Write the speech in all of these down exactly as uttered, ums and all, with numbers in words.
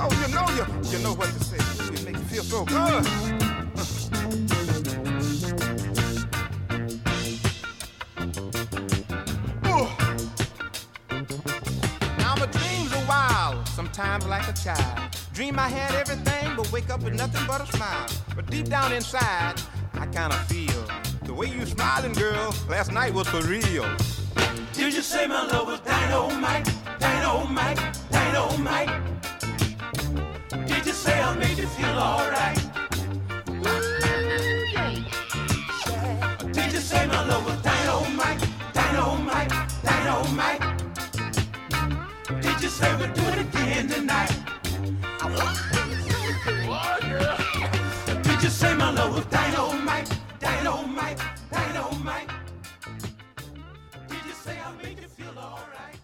know, you know, you, you know what to say. It make you feel so good. Now my dreams are wild, sometimes like a child. Dream I had everything, but wake up with nothing but a smile. But deep down inside, I kind of feel the way you smiling, girl, last night was for real. Did you say my love was dynamite, dynamite, dynamite? Did you say I made you feel alright? Did you say my love was dynamite, dynamite, dynamite? Did you say we'll do it again tonight? Did you say my love was dynamite, dynamite, dynamite? Did you say I made you feel alright?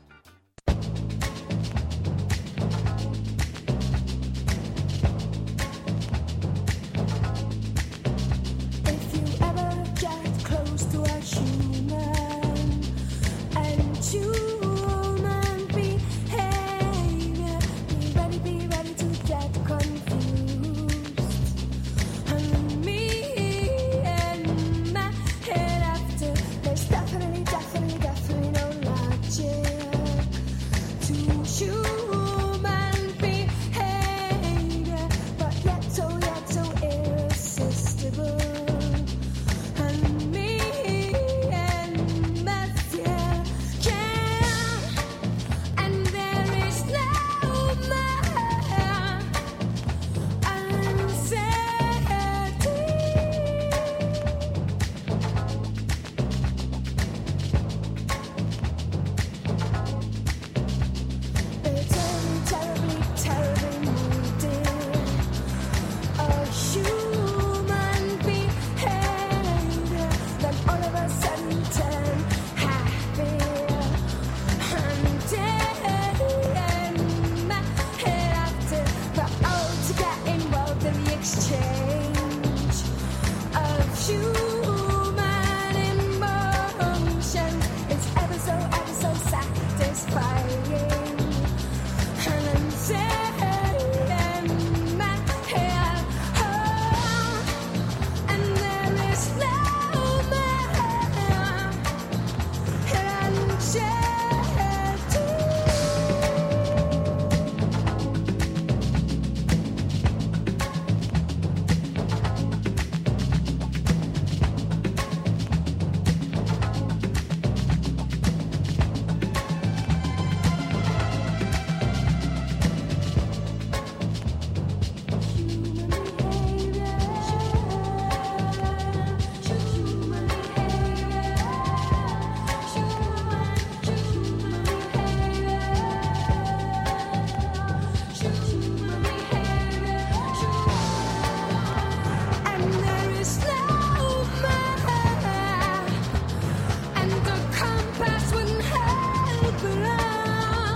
If you ever get close to a human and human behavior, be ready, be ready to get confused. And me and my head after, there's definitely, definitely, definitely no logic to human behavior, but yet so, yet so irresistible. And me and my fear can, and there is no more uncertainty. They're terribly, terribly, terribly moody. A human behavior, then all of a sudden turn happy. And dead in my head after, but all to get involved in the exchange of human emotions. It's ever so, ever so satisfying. And I'm saying my head, oh, and there is no more uncertainty. And there is no more, and the compass wouldn't help along.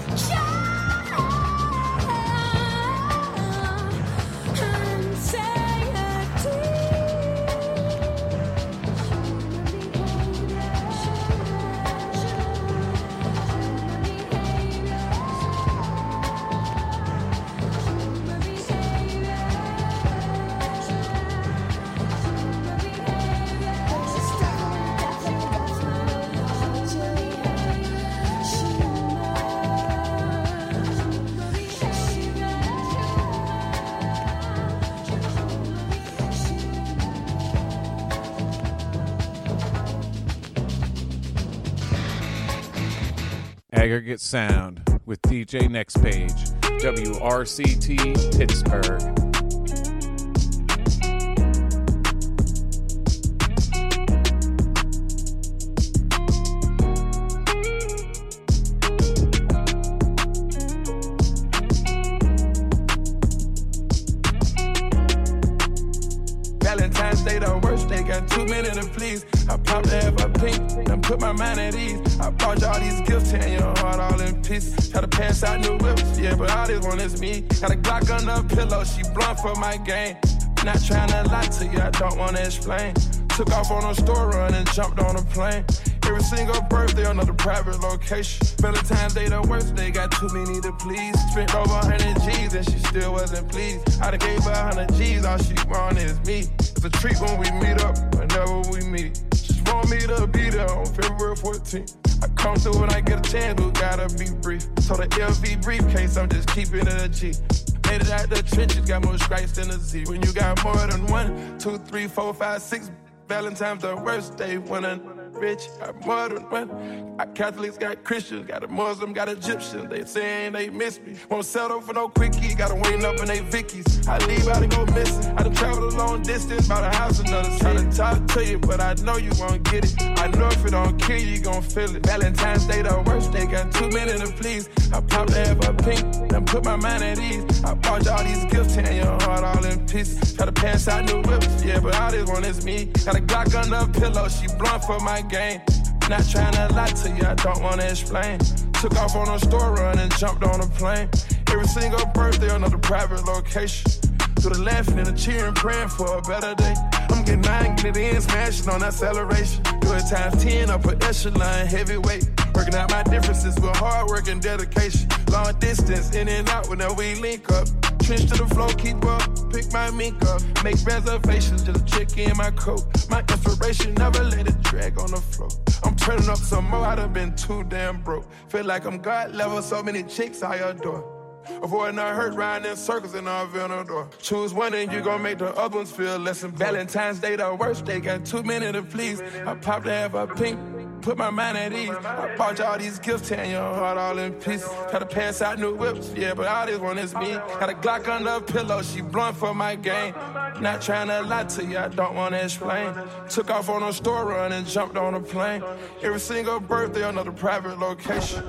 Aggregate Sound with D J Next Page, W R C T Pittsburgh. Valentine's Day, the worst day, got too many to please. I popped the F I pink, then put my mind at ease. I brought you all these gifts, tearing your heart all in pieces. Try to pass out new whips, yeah, but all this one is me. Got a Glock on the pillow, she blunt for my game. Not trying to lie to you, I don't want to explain. Took off on a store run and jumped on a plane. Every single birthday, another private location. Valentine's Day, the worst day, got too many to please. Spent over one hundred G's and she still wasn't pleased. I done gave her one hundred G's, all she want is me. It's a treat when we meet up, whenever we meet. She want me to be there on February fourteenth. I come through when I get a chance, but gotta be brief. So the L V briefcase, I'm just keeping it a G. Made it out the trenches, got more stripes than a Z. When you got more than one, two, three, four, five, six, Valentine's the worst day when I'm rich, got more than one. Got Catholics, got Christians, got a Muslim, got Egyptians. They saying they miss me. Won't settle for no quickie, gotta wait up in they Vickies. I leave out and go missing. I done traveled a long distance, bought a house another trying to talk to you, but I know you won't get it. I know if it don't kill you, you gon' feel it. Valentine's Day, the worst day, got too many to please. I popped the half a pink, then put my mind at ease. I bought you all these gifts, tearing your heart all in pieces. Try to pass out new whips, yeah, but all this one is me. Got a Glock under a pillow, she blunt for my game. Not trying to lie to you, I don't wanna explain. Took off on a store run and jumped on a plane. Every single birthday, another private location. To the laughing and the cheering, praying for a better day. I'm getting nine, get it in, smashing on acceleration. Do it times ten, up an echelon, heavyweight. Working out my differences with hard work and dedication. Long distance, in and out whenever we link up. Trench to the floor, keep up, pick my mink up. Make reservations, just check in my coat. My inspiration, never let it drag on the floor. I'm turning up some more, I done been too damn broke. Feel like I'm God level, so many chicks I adore. Avoiding a hurt, riding in circles in our Venador. Choose one and you gon' make the other ones feel less than Valentine's Day, the worst day, got too many to please. I popped to have a pink, put my mind at ease. I bought you all these gifts, tearing your heart all in pieces. Try to pass out new whips, yeah, but all this one is me. Got a Glock under a pillow, she blunt for my game. Not trying to lie to you, I don't wanna explain. Took off on a store run and jumped on a plane. Every single birthday, another private location.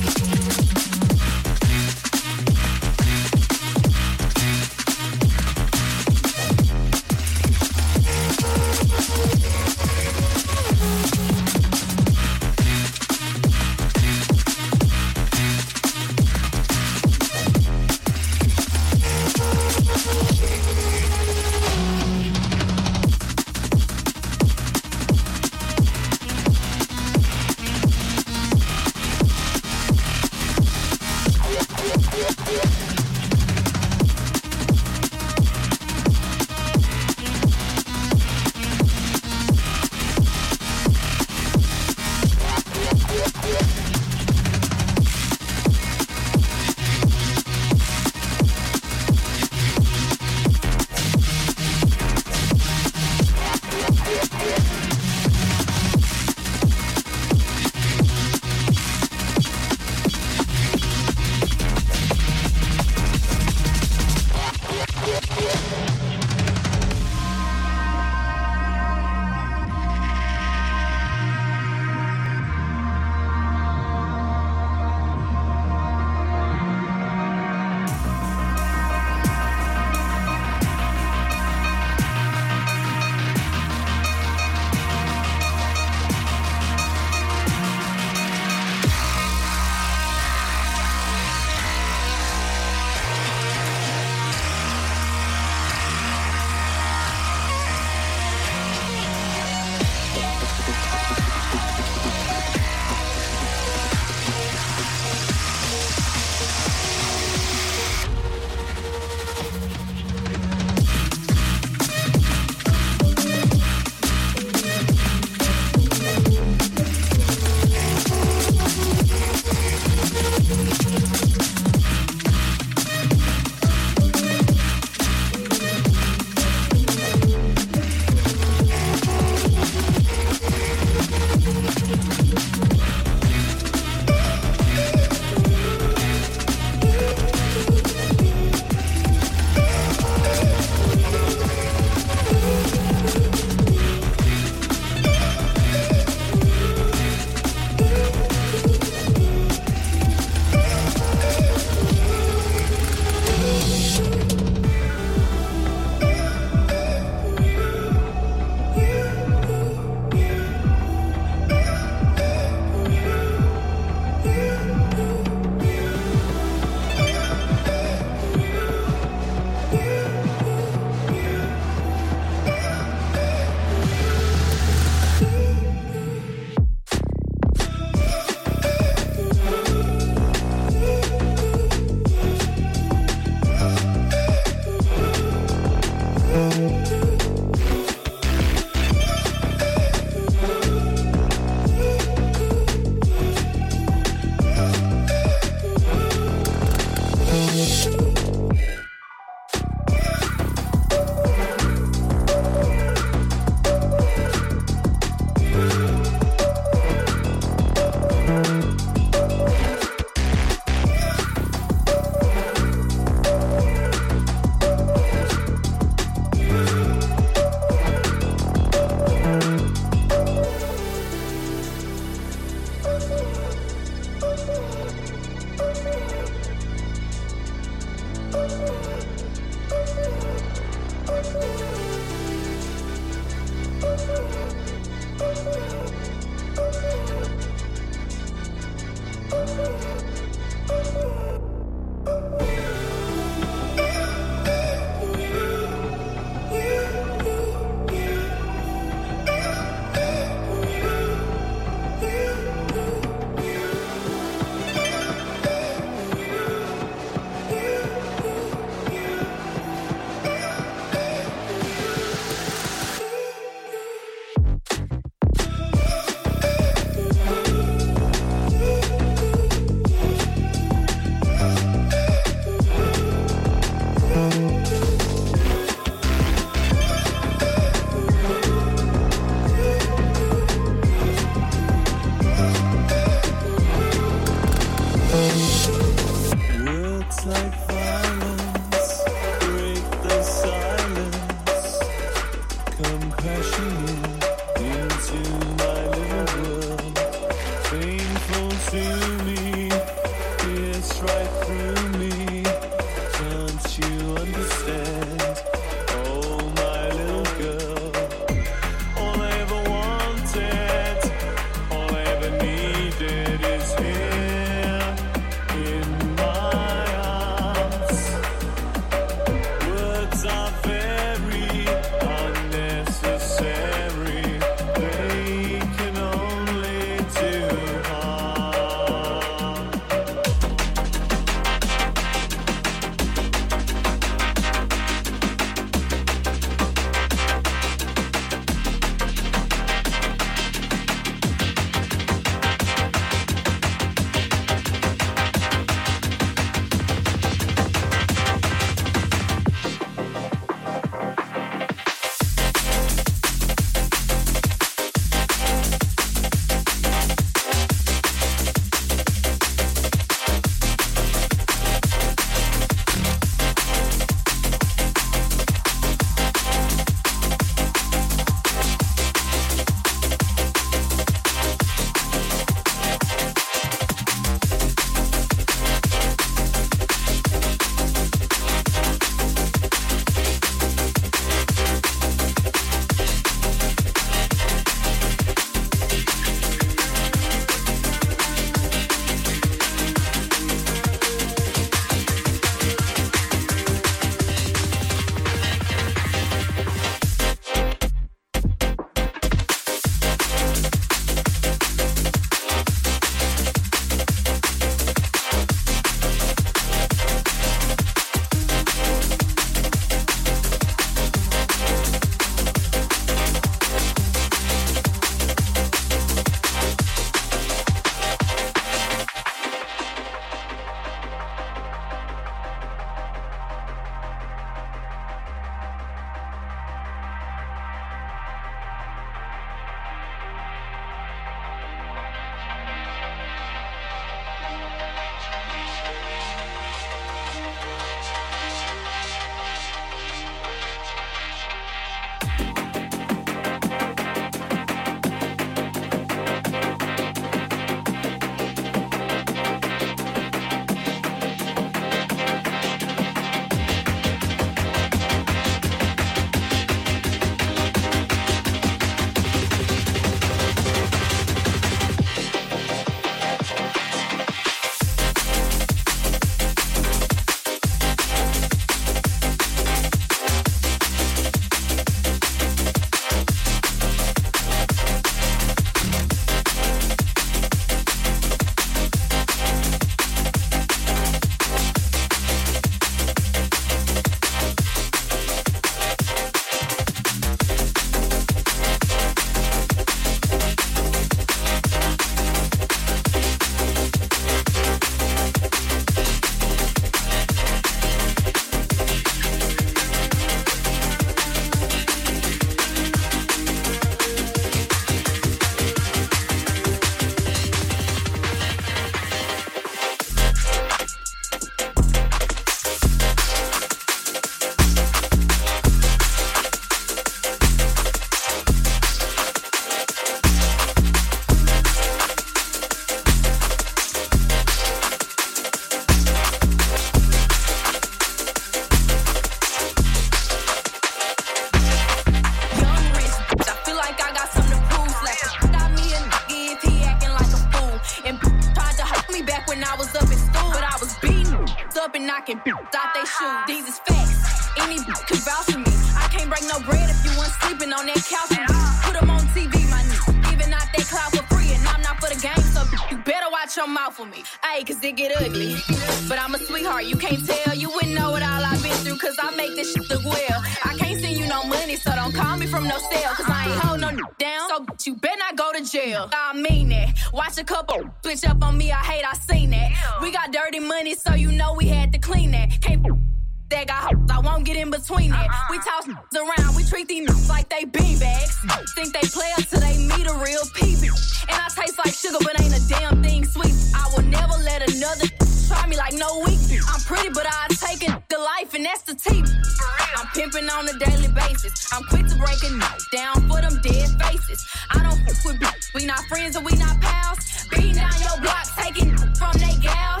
up and knocking out they shoes. These is facts. Any can vouch for me. I can't break no bread if you weren't sleeping on that couch with me. Put them on T V, my nigga. Giving out that clout for free, and I'm not for the game, so you better watch your mouth for me. Ayy, cause it get ugly. But I'm a sweetheart, you can't tell. You wouldn't know what all I've been through, cause I make this shit look well. I can't send you no money, so don't call me from no cell, cause I ain't hold no down. So you better not go to jail. I mean that. Watch a couple switch up on me, I hate I seen that. We got dirty money, so you know we had to clean that. Can't that got hoes, I won't get in between that. We toss around, we treat these niggas like they beanbags. Think they play up till they meet a real people. And I taste like sugar, but ain't a damn thing sweet. I will never let another try me like no weak. I'm pretty, but I take it to life, and that's the T. I'm pimping on a daily basis. I'm quick to break a nut down for them dead faces. I don't fuck with bitches. We not friends and we not pals. Beating down your block, taking from they gals.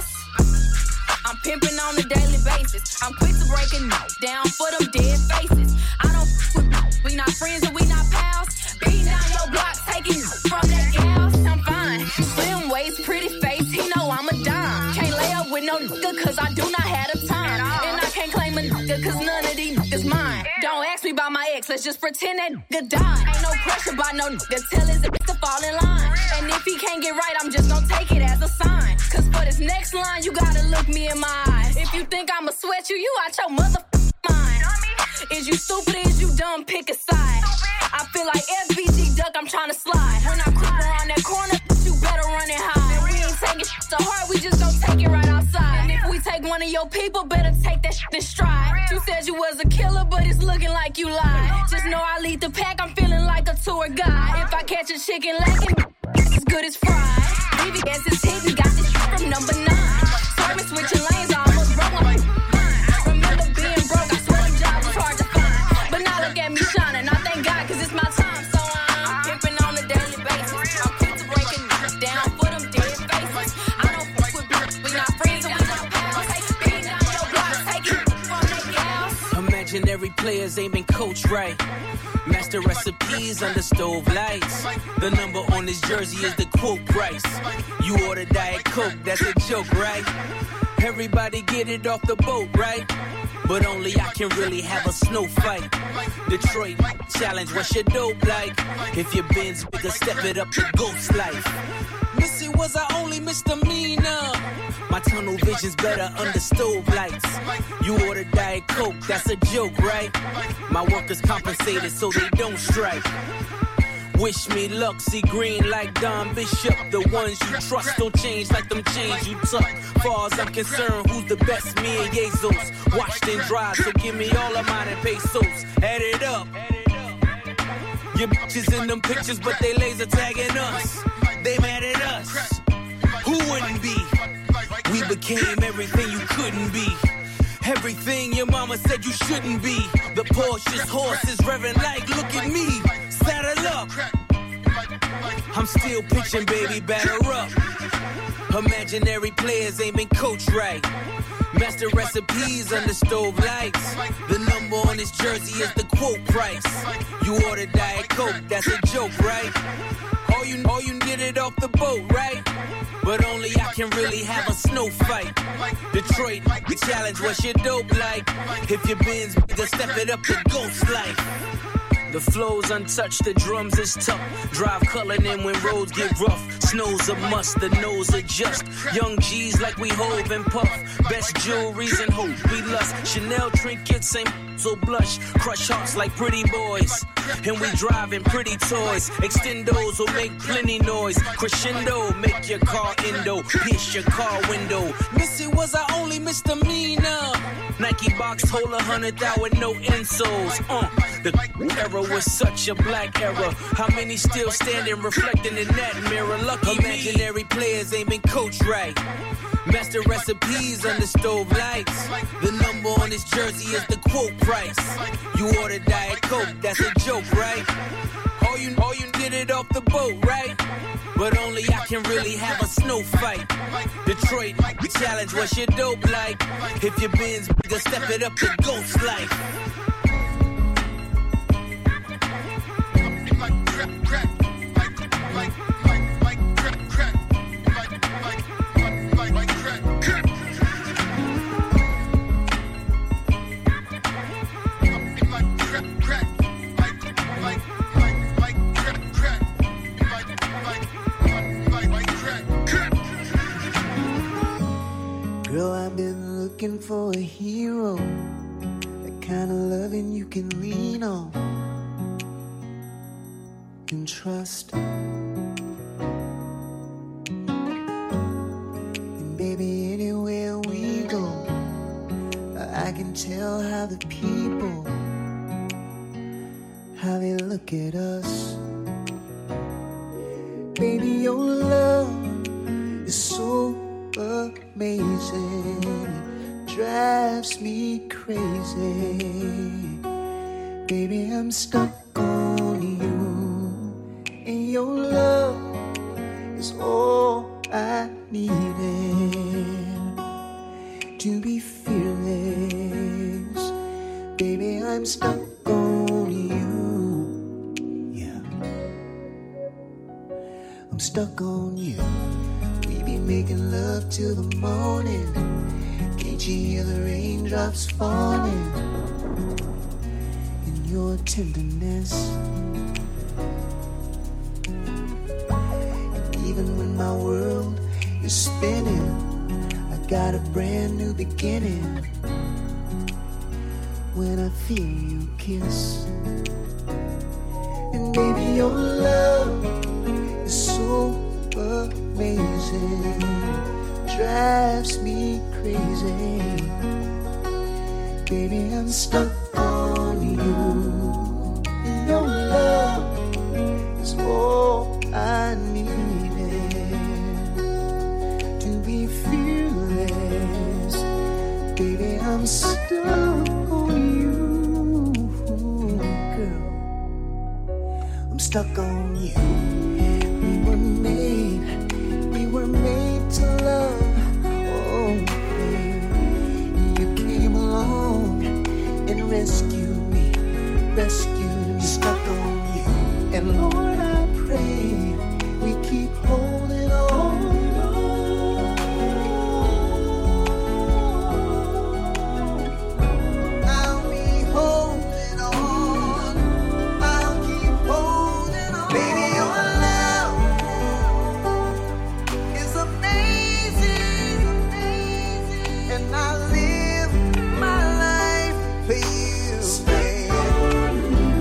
I'm pimping on a daily basis. I'm quick to break a nut down for them dead faces. I don't fuck with bitches. We not friends and we not pals. Beating down your block, taking from they gals. I'm fine. Slim waist, pretty face. He know I'm a dime. Can't lay up with no nigga cause I do not have the time. And I can't claim a nigga cause none of these niggas mine. Don't ask me about my ex, let's just pretend that nigga died. Ain't no pressure by no nigga, tell his ass to fall in line. And if he can't get right, I'm just gonna take it as a sign. Cause for this next line, you gotta look me in my eyes. If you think I'ma sweat you, you out your motherfucking mind. Is you stupid or is you dumb? Pick a side. I feel like F B G Duck, I'm tryna slide. When I creep around that corner, you better run it high. And we ain't taking shit so hard, we just gon' take it right outside. And if we take one of your people, better take that shit in stride. You said you was a killer, but it's looking like you lied. Just know I lead the pack, I'm feeling like a tour guide. If I catch a chicken lacking, it's as good as fried. V V S is hitting, got this shit from number nine. Swerving, switching lanes, I almost broke my mind. Remember being broke, I swear the job was hard to find. But now look at me shining, I thank God, cause it's my time. So I'm pimping on a daily basis. I'm quick to break it down for them dead faces. I don't fuck with bitches, we not friends and we not pals. Beating down your block, taking from they gals. Imaginary players ain't been coached right. Master recipes under stove lights. The number on this jersey is the quote price. You order Diet Coke, that's a joke, right? Everybody get it off the boat, right? But only I can really have a snow fight. Detroit challenge, what's your dope like? If your Benz bigger, step it up to ghost life. Missy, was I only misdemeanor? My tunnel vision's better under stove lights. You order Diet Coke, that's a joke, right? My workers compensated so they don't strike. Wish me luck, see green like Don Bishop. The ones you trust don't change like them chains you tuck. Far as I'm concerned, who's the best? Me and Jesus. Washed and dried, so give me all of mine and pesos. Add it up. Your bitches in them pictures, but they laser tagging us. They mad at us. Who wouldn't be? We became everything you couldn't be. Everything your mama said you shouldn't be. The Porsche's horses revving like, look at me. Saddle up. I'm still pitching, baby, batter up. Imaginary players ain't been coached right. Master recipes under stove lights. The number on this jersey is the quote price. You order Diet Coke, that's a joke, right? All you, all you did it off the boat, right? But only I can really have a snow fight. Detroit, the challenge, what's your dope like? If your Benz bigger, step it up to ghost life. The flow's untouched, the drums is tough. Drive culling in when roads get rough. Snow's a must, the nose adjust. Young G's like we Hove and Puff. Best jewelries and hope we lust. Chanel trinkets ain't so blush. Crush hearts like pretty boys. And we driving pretty toys. Extendos will make plenty noise. Crescendo, make your car endo. Pierce your car window. Missy, was I only misdemeanor? Nike box, hold a hundred thou with no insoles. Uh, the era was such a black era. How many still standing, reflecting in that mirror? Lucky imaginary players ain't been coached right. Master recipes under stove lights. The number on this jersey is the quote price. You order Diet Coke, that's a joke, right? All you, all you did it off the boat, right? But only I can really have a snow fight. Detroit, the challenge, what's your dope like? If your Benz bigger, step it up to ghost life. looking for a hero, the kind of loving you can lean on and trust. And baby, anywhere we go, I can tell how the people, how they look at us. Baby, your love is so amazing, it drives me crazy. Baby, I'm stuck on you, and your love is all I needed to be fearless. Baby, I'm stuck on you. Yeah, I'm stuck on you. We be making love till the morning. Can't you hear the raindrops falling in your tenderness? And even when my world is spinning, I got a brand new beginning when I feel you kiss. And baby, your love is so amazing, drives me crazy. Baby, I'm stuck on you. Your love is all I needed to be fearless. Baby, I'm stuck on you, girl. I'm stuck on you. We were made, we were made to love. Oh, baby, you came along and rescued me, rescued me. Stuck on you. And Lord, I pray we keep holding on. I'll be holding on. I'll keep holding on. Baby, your love is amazing, and I live my life for you. Stay.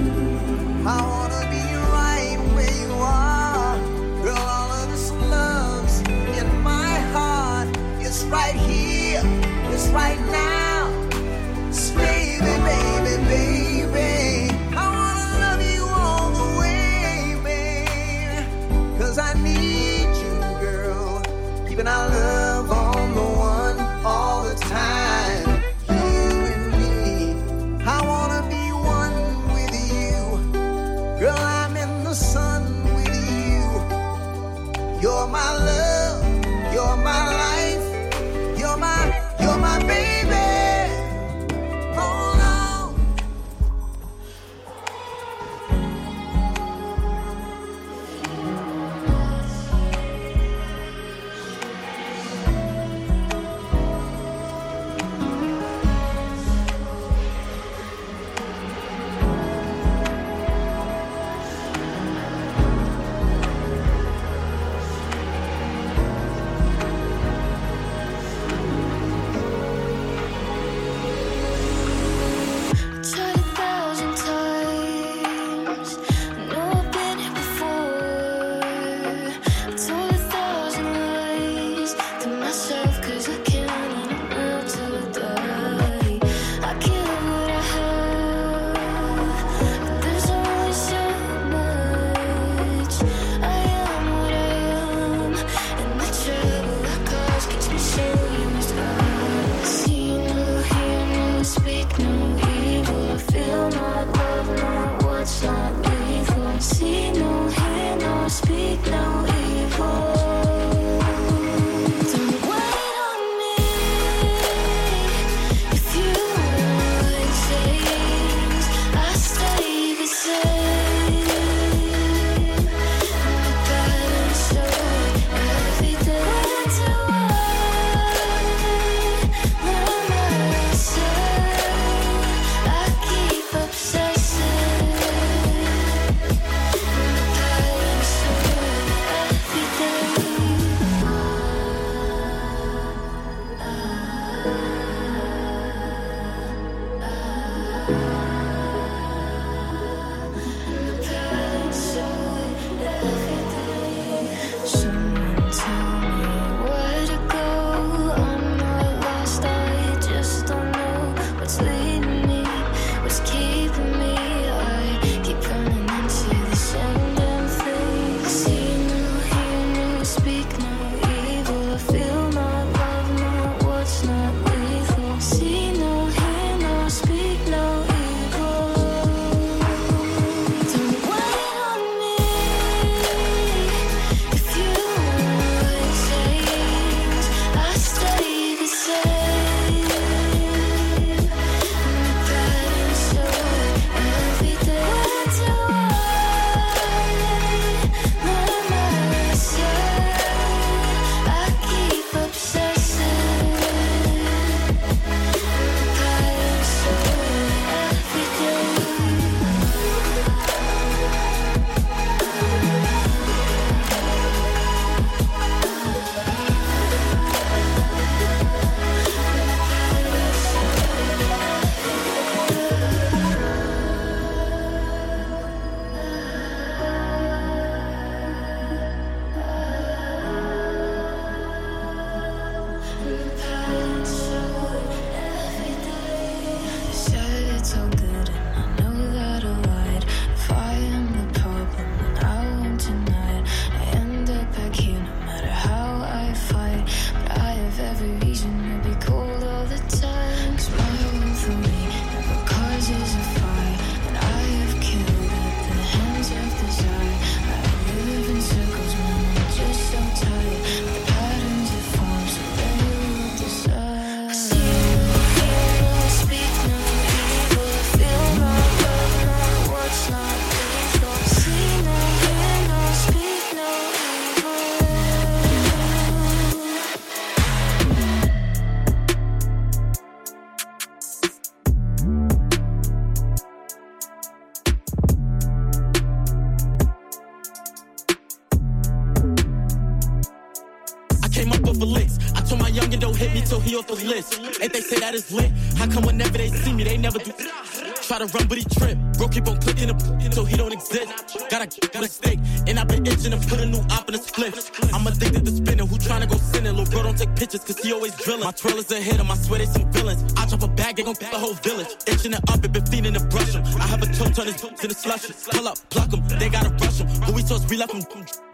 he off the list. And they say that is lit. How come whenever they see me, they never do? Try to run, but he trip. Bro, keep on clicking up so he don't exist. Gotta got a stick, and I've been itching to put a new op in a split. I'm addicted to spinning. Who tryna go sinning? Lil' bro don't take pictures, cause he always drilling. My trail is ahead of him, I swear they some villains. I drop a bag, they gon' the whole village. Itching it up, it been feeding to brush him. I have a toe turn his boots in the slushy. Pull up, pluck him, they gotta rush him. Who we sauce, we left him.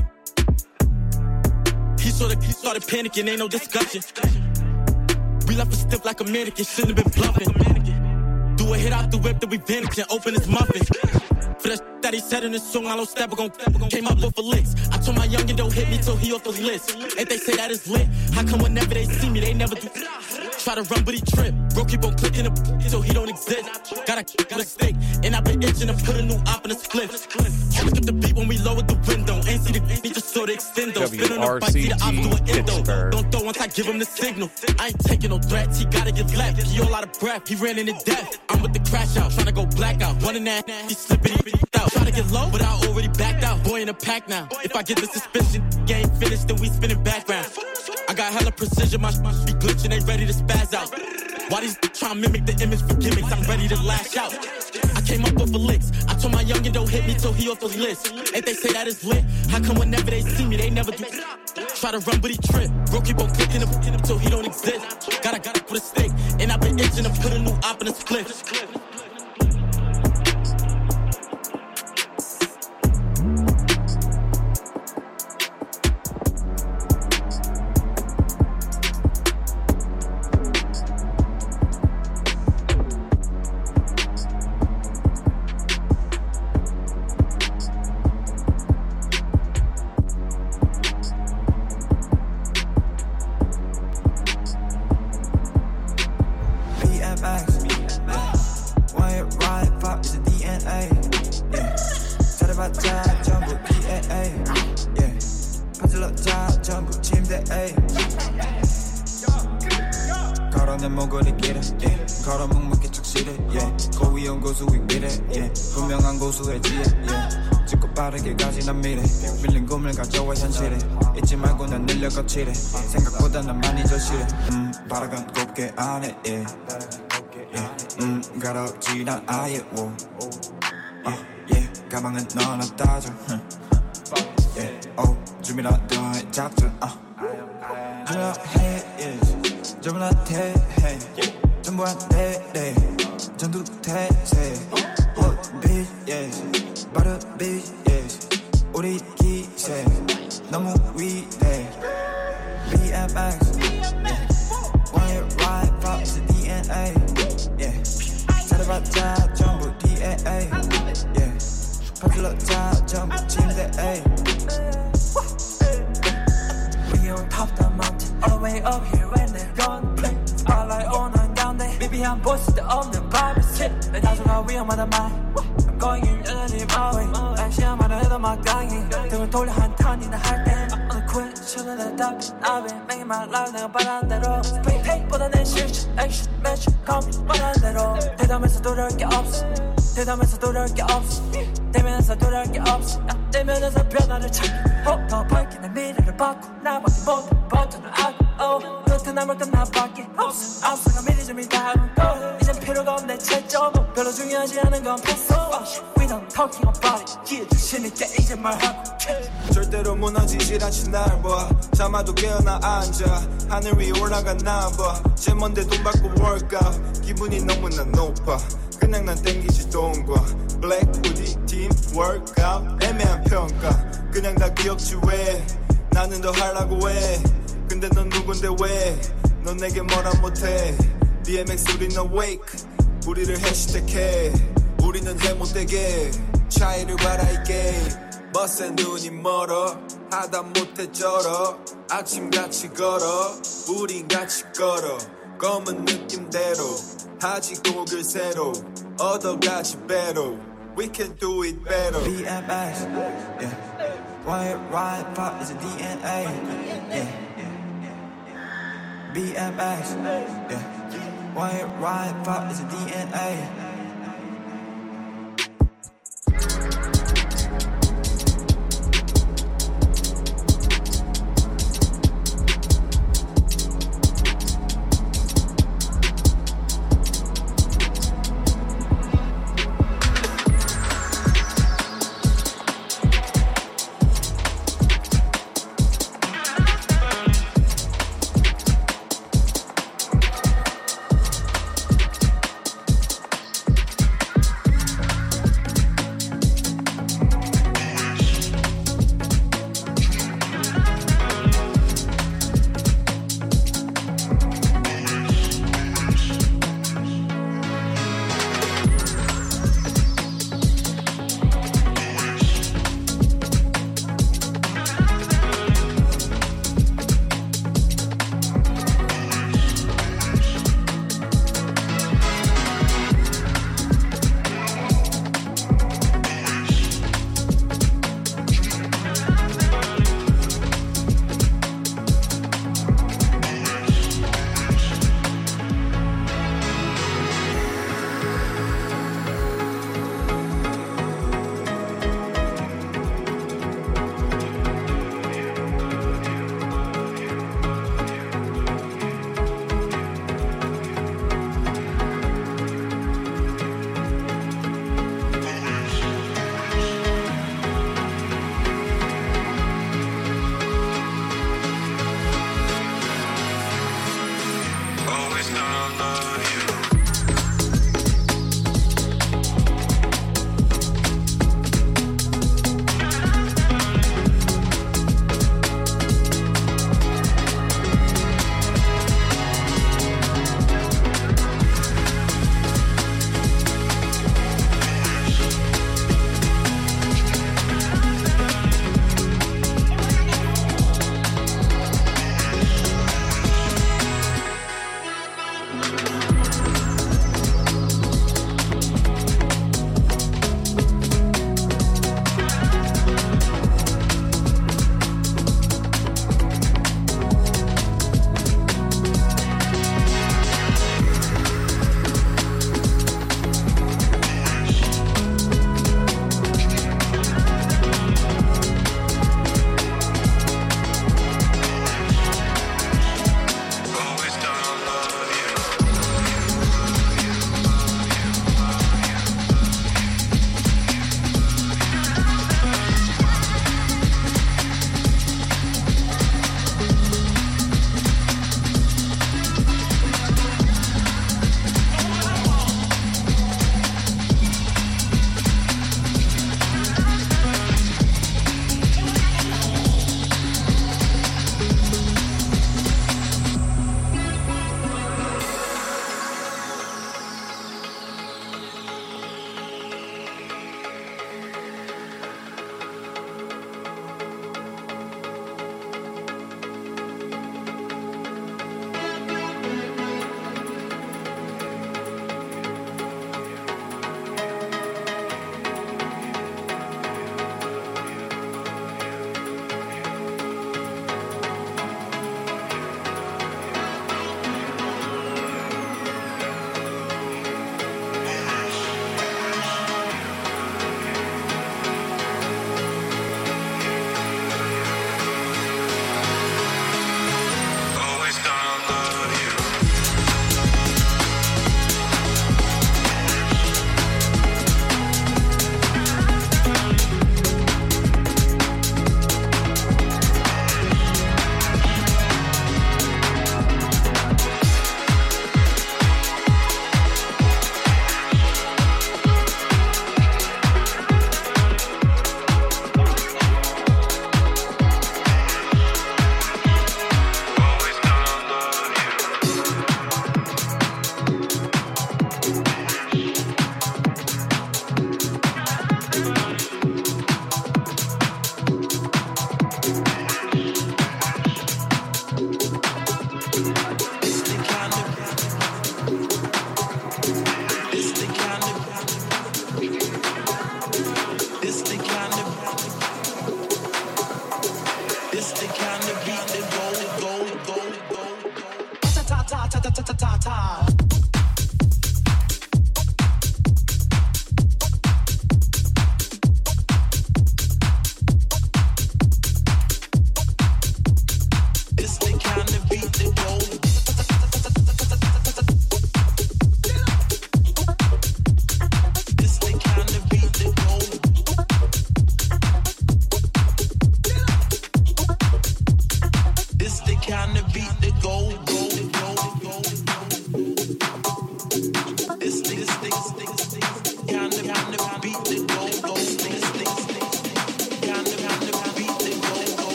He saw the, he started panicking, ain't no discussion. We left him stiff like a mannequin, shouldn't have been bluffing. Do a hit out the whip, then we vanish and open his muffin. For that shit that he said in his song, I don't step, gon' came up with a licks. I told my youngin' don't hit me till he off the list. And they say that is lit. How come whenever they see me, they never do? Try to run, but he trip. Bro, keep on clicking up so he don't exist. Gotta got a stick, and I've been itching to put a new op in a split. Look at the beat when we lowered the window. Ain't see the beat, just saw the extendo. Spin on the bike, see the op do an endo. Don't throw once I give him the signal. I ain't taking no threats, he gotta get left. He all out of breath, he ran into death. I'm with the crash out, tryna go blackout. One in that, he slipping, he out. Try to get low, but I already backed out. Boy in a pack now. If I get the suspicion, game finished, then we spinning background. I got hella precision, my sh- be glitching, they ready to spaz out. Why these try to mimic the image for gimmicks? I'm ready to lash out. I came up with a licks. I told my youngin' don't hit me till he off the list. And they say that is lit. How come whenever they see me, they never do? Try to run, but he trip. Bro, keep on clicking him, him till he don't exist. Gotta, gotta put a stick. And I've been itching to put a new op in a split. 거칠해 생각보다 난 많이 저실해 음 바라간 곱게 안해 yeah. yeah. 음 가럽진 않 아예 wow. uh, yeah. 가방은 너나 따져 yeah. oh, 줌이라 너의 작전 uh. 전화 해 yeah. 전화 해 hey. 전부한테 네. 전두 태세 oh, bitch yes. 바로 bitch yes. 우리 기세 너무 위대 B M X, yeah. Wanna ride, pop to D N A, yeah. 찾아봤자 전부 D A A, yeah. 퍼질렀자 전부 침대 A. We on top the mountain, all the way up here when they run play. Spotlight on 한가운데, 미비한 보스도 없는 밤에 sit. 내 다소가 위험하다 말. I'm going in 여전히 my way. 난 시험하려 해도 막강해. 등을 돌려 한 턴이나 할 땐. question은 내 답이 I've been making my life 내가 바란 대로 Spring paint보다 내 실체 Action match come 말한 대로 대담해서 돌아올 게 없어 대담해서 돌아올 게 없어 대면에서 돌아올 게 없어 대면에서 변화를 찾기 더 밝게 내 미래를 바꿔 나밖에 못해 버튼을 하고 끝에 남을 건 나밖에 없어 앞서가 미리 좀 이따하고 이젠 필요가 없네 채점은 별로 중요하지 않은 건 패스 We don't talking about it yeah, 자신있게 이제 말하고 절대로 무너지질 않지 날 봐 잠아도 깨어나 앉아 하늘 위에 올라간 나봐 제먼데 돈 받고 workout 기분이 너무나 높아 그냥 난 땡기지 동과 Black Hoodie Team Workout 애매한 평가 그냥 다 기억지 왜 나는 더 하려고 해 근데 넌 누군데 왜 넌 내게 뭐라 못해 D M X 우린 awake 우리를 해시태해 우리는 해못되게 차이를 바라이게 버스에 눈이 멀어 하다 못해 절어 아침같이 걸어 우린 같이 걸어 검은 느낌대로 하지 곡을 새로 얻어가지 배로 We can do it better B M X yeah. Wire ride pop is a D N A yeah. B M X yeah. Wire ride pop is a D N A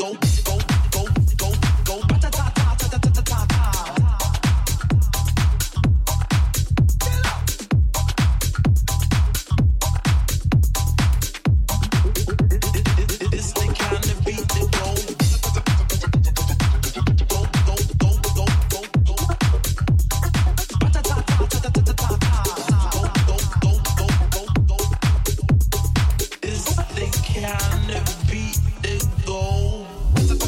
Is the kind of beat that go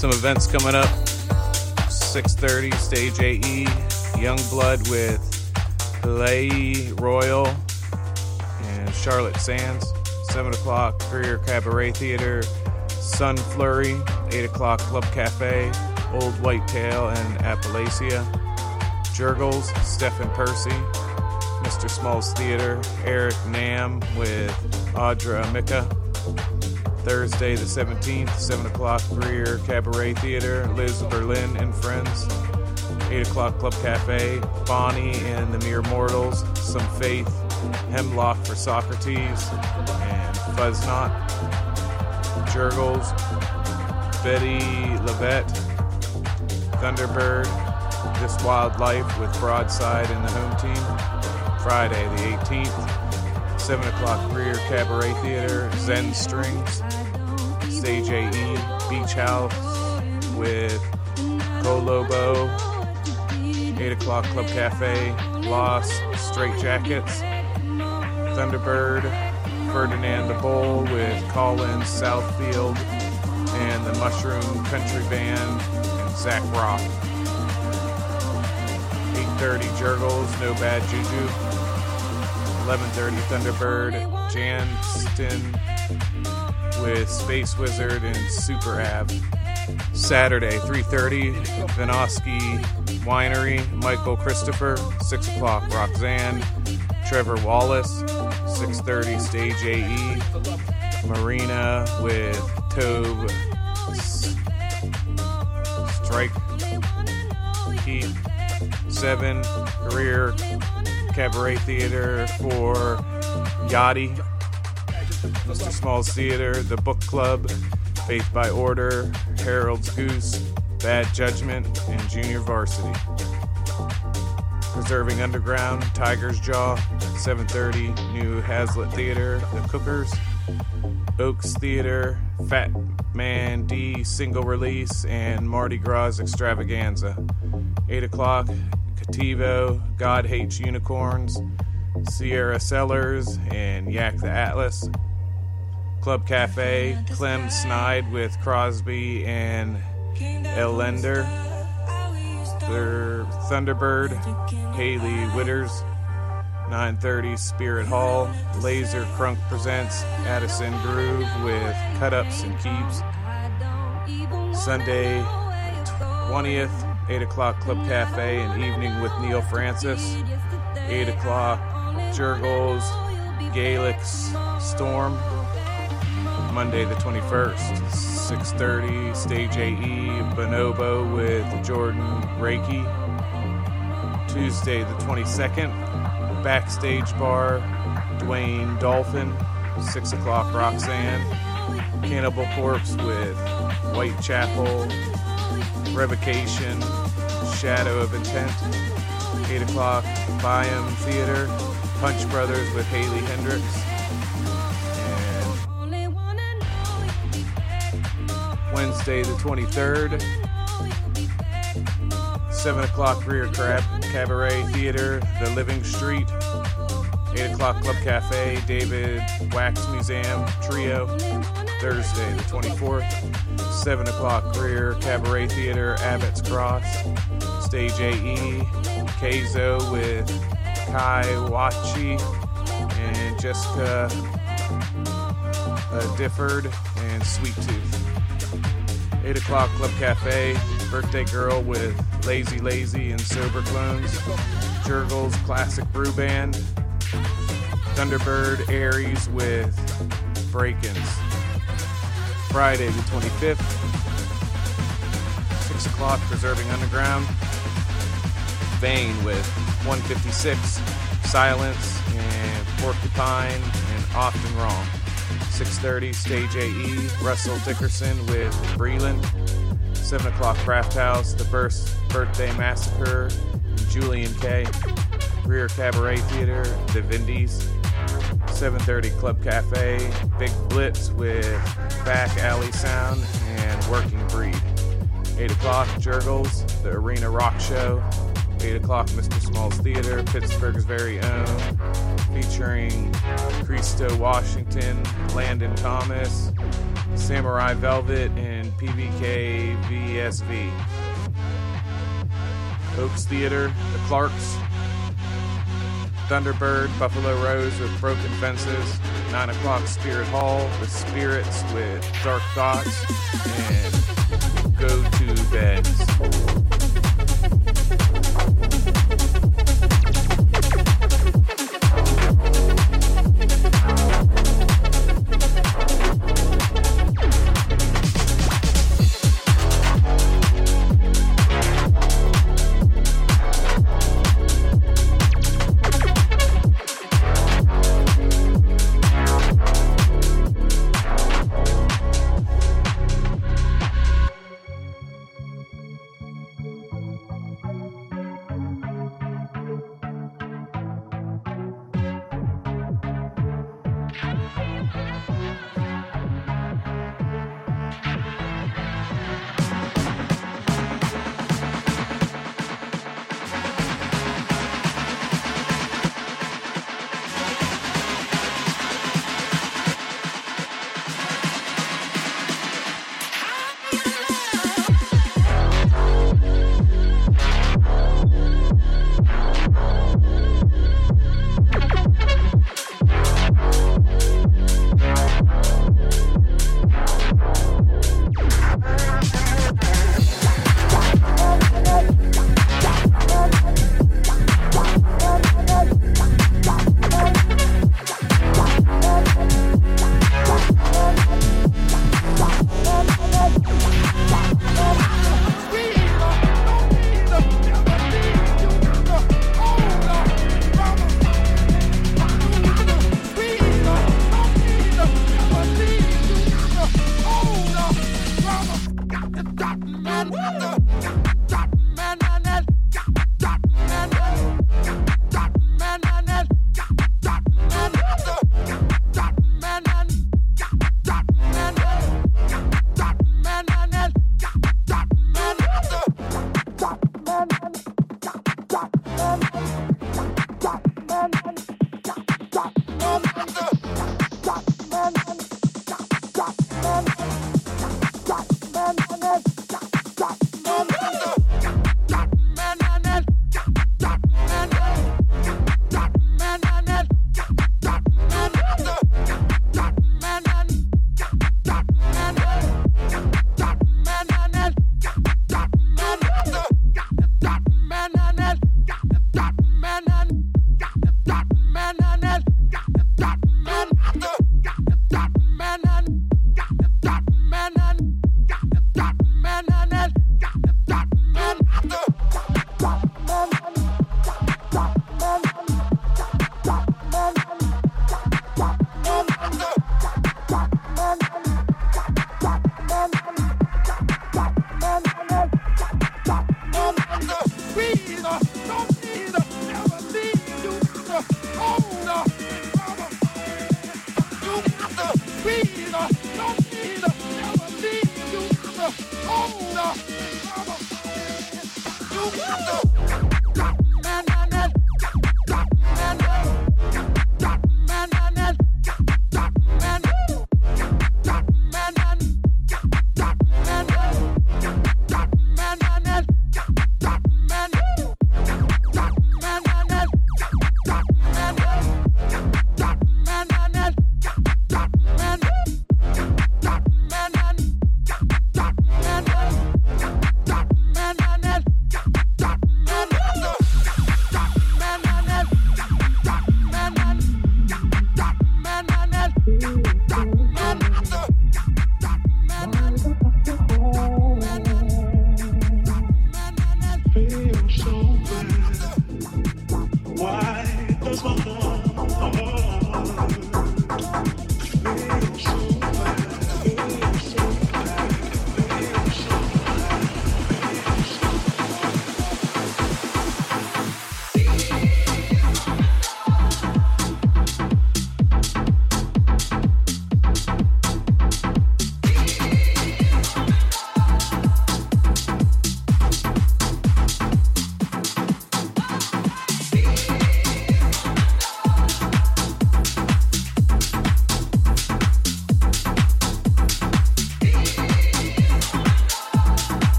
Some events coming up. six thirty, Stage A E, Youngblood with Play Royal and Charlotte Sands. seven o'clock, Career Cabaret Theater, Sun Flurry. eight o'clock, Club Cafe, Old Whitetail and Appalachia. Jurgles, Stephen Percy. Mister Smalls Theater, Eric Nam with Audra Mika. Thursday the seventeenth, seven o'clock, Career Cabaret Theater, Liz Berlin and Friends. eight o'clock, Club Cafe, Bonnie and the Mere Mortals, Some Faith, Hemlock for Socrates, and Fuzznot. Jurgles, Betty Levette, Thunderbird, This Wild Life with Broadside and the home team. Friday the eighteenth, seven o'clock, Career Cabaret Theater, Zen Strings. Stage A E, Beach House with Colobo. eight o'clock, Club Cafe, Lost, Straight Jackets. Thunderbird, Ferdinand the Bull with Collins, Southfield, and the Mushroom Country Band, and Zach Rock. eight thirty, Jurgles, No Bad Juju. eleven thirty, Thunderbird, Janston with Space Wizard and Super Ab. Saturday, three thirty, Vinoski Winery, Michael Christopher. six o'clock, Roxanne, Trevor Wallace. six thirty, Stage A E, Marina with Tobe Strike. Keith. seven, Career Cabaret Theater for Yachty. Mister Smalls Theater, The Book Club, Faith by Order, Harold's Goose, Bad Judgment, and Junior Varsity. Preserving Underground, Tiger's Jaw. seven thirty, New Hazlitt Theater, The Cookers. Oaks Theater, Fat Man D single release, and Mardi Gras Extravaganza. eight o'clock, Cativo, God Hates Unicorns, Sierra Sellers, and Yak the Atlas. Club Cafe, Clem Snide with Crosby and Elender. Thunderbird, Haley Witters. nine thirty, Spirit Hall, Laser Crunk presents Addison Groove with Cut-Ups and Keeps. Sunday twentieth, eight o'clock, Club Cafe and Evening with Neil Francis. eight o'clock, Jurgles, Gaelics Storm. Monday the twenty-first, six thirty, Stage A E, Bonobo with Jordan Reiki. Tuesday the twenty-second, Backstage Bar, Dwayne Dolphin. six o'clock, Roxanne. Cannibal Corpse with Whitechapel, Revocation, Shadow of Intent. eight o'clock, Byam Theater, Punch Brothers with Haley Hendricks. Wednesday the twenty-third, seven o'clock, Rear Crab Cabaret Theater, The Living Street. eight o'clock, Club Cafe, David Wax Museum Trio. Thursday the twenty-fourth, seven o'clock, Rear Cabaret Theater, Abbott's Cross. Stage A E, Keizo with Kai Wachi and Jessica uh, Difford and Sweet Tooth. eight o'clock, Club Cafe, Birthday Girl with Lazy Lazy and Sober Clones. Jurgles Classic Brew Band. Thunderbird Aries with Break-Ins. Friday the twenty-fifth, six o'clock, Preserving Underground. Vane with one fifty-six, Silence, and Porcupine, and Often Wrong. six thirty, Stage A E, Russell Dickerson with Breland. seven o'clock, Craft House, The Birth, Birthday Massacre, and Julian K. Rear Cabaret Theater, The Vindies. seven thirty, Club Cafe, Big Blitz with Back Alley Sound and Working Breed. eight o'clock, Jurgles, The Arena Rock Show. eight o'clock, Mister Smalls Theater, Pittsburgh's very own, featuring Cristo Washington, Landon Thomas, Samurai Velvet, and P V K V S V. Oaks Theater, The Clarks, Thunderbird, Buffalo Rose with Broken Fences, nine o'clock Spirit Hall, The Spirits with Dark Thoughts, and Go to Beds.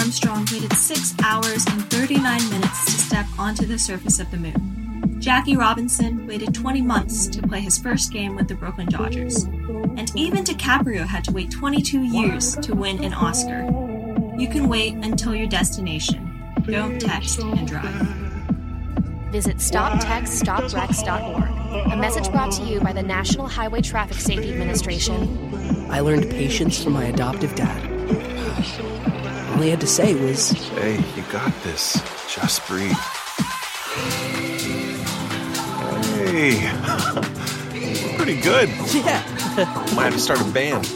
Armstrong waited six hours and thirty-nine minutes to step onto the surface of the moon. Jackie Robinson waited twenty months to play his first game with the Brooklyn Dodgers. And even DiCaprio had to wait twenty-two years to win an Oscar. You can wait until your destination. Don't text and drive. Visit stop text stop wrecks dot org. A message brought to you by the National Highway Traffic Safety Administration. I learned patience from my adoptive dad. All he had to say was, "Hey, you got this. Just breathe." Hey, pretty good. Yeah. Might have to start a band.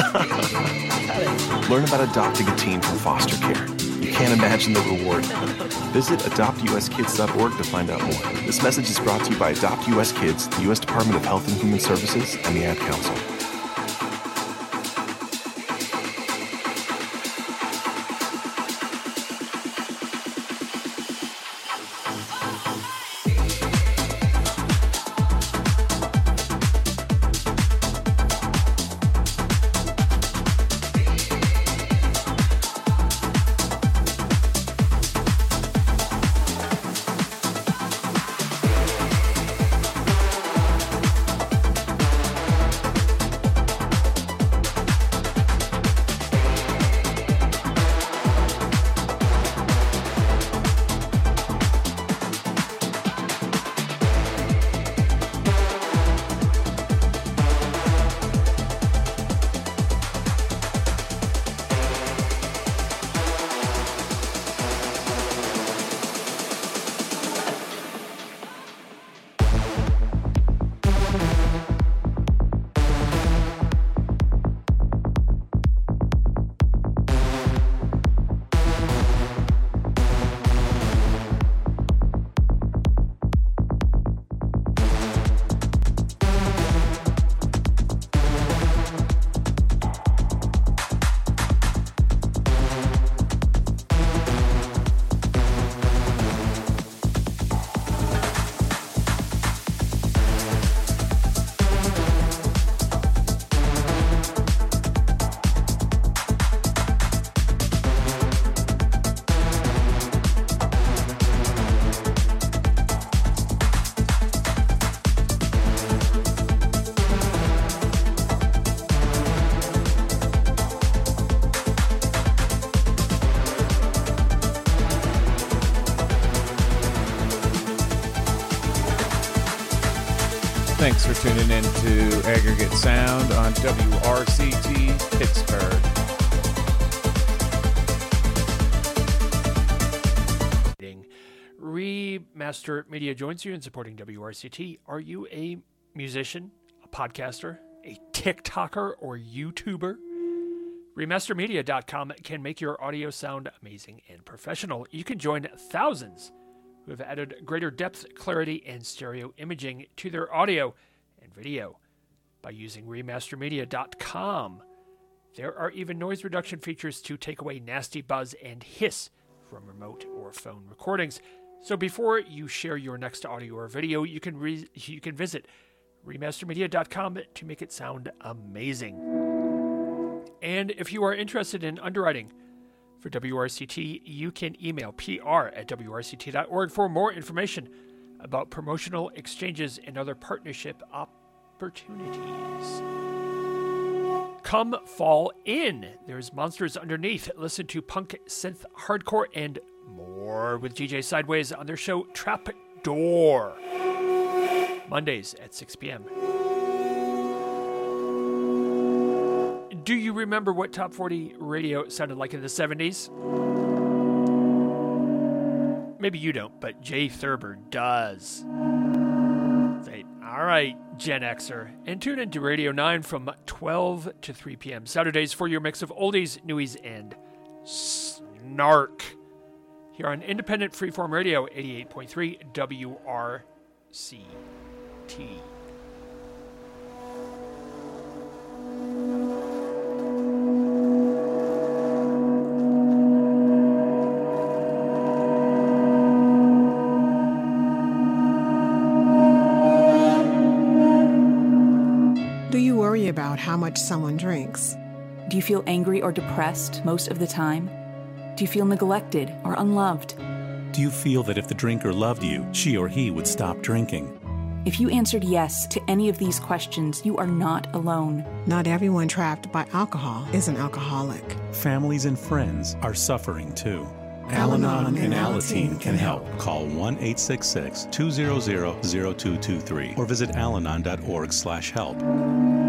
Learn about adopting a teen from foster care. You can't imagine the reward. Visit adopt u s kids dot org to find out more. This message is brought to you by Adopt U S Kids, the U S Department of Health and Human Services, and the Ad Council. Thanks for tuning in to Aggregate Sound on W R C T Pittsburgh. Remaster Media joins you in supporting W R C T. Are you a musician, a podcaster, a TikToker, or YouTuber? Remaster Media dot com can make your audio sound amazing and professional. You can join thousands who have added greater depth, clarity, and stereo imaging to their audio and video by using Remaster Media dot com. There are even noise reduction features to take away nasty buzz and hiss from remote or phone recordings. So before you share your next audio or video, you can re- you can visit Remaster Media dot com to make it sound amazing. And if you are interested in underwriting for W R C T, you can email P R at W R C T dot org for more information about promotional exchanges and other partnership opportunities. Come fall in. There's monsters underneath. Listen to punk, synth, hardcore, and more with D J Sideways on their show Trap Door. Mondays at six p.m. Do you remember what Top forty radio sounded like in the seventies? Maybe you don't, but Jay Thurber does. Say, all right, Gen Xer. And tune into Radio nine from twelve to three p.m. Saturdays for your mix of oldies, newies, and snark. Here on Independent Freeform Radio, eighty-eight point three W R C T. About how much someone drinks? Do you feel angry or depressed most of the time? Do you feel neglected or unloved? Do you feel that if the drinker loved you, she or he would stop drinking? If you answered yes to any of these questions, you are not alone. Not everyone trapped by alcohol is an alcoholic. Families and friends are suffering too. Al-Anon and Alateen can help. Call one eight six six, two zero zero, zero two two three or visit alanon dot org slash help.